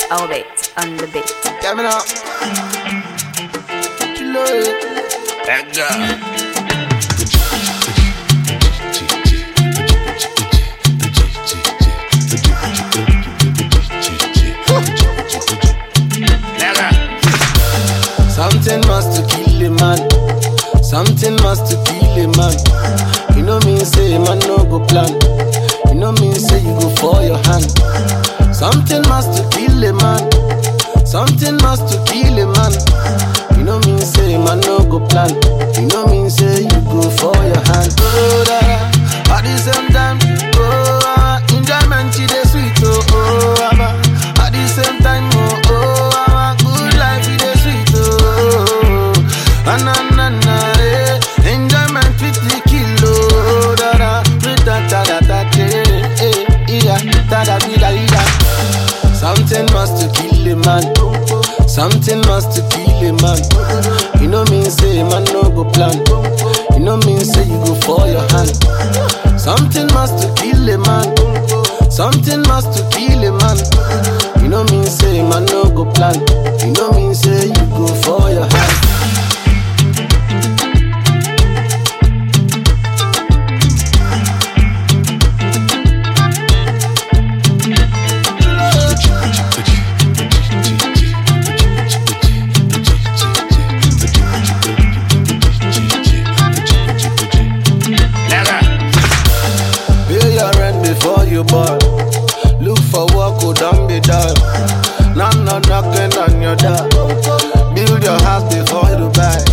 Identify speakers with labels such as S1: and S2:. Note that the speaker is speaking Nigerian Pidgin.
S1: Albert on the beat.
S2: Coming up. Kilo it. That girl. Something must to kill a man. Something must to kill a man. You know me say man no go plan. You know me say you go for your hand. Something must to kill a man. Something must to kill a man. You know me say man no go plan. You know me say you go for your hand. Oh da da. At the same time, oh enjoyment is the sweet. Oh ama. At the same time, oh ama. Good life is the sweet. Oh na na na enjoyment with the kilo. Da da. With da da da da da da da da. Something must to kill a man. Something must to kill a man. You know me say man no go plan. You know me say you go for your hand. Something must to kill a man. Something must to kill a man. You know me say man no go plan. You know me say you go for your hand. Before you born, look for work, go down be done. Now knocking on your door. Build your house before you buy.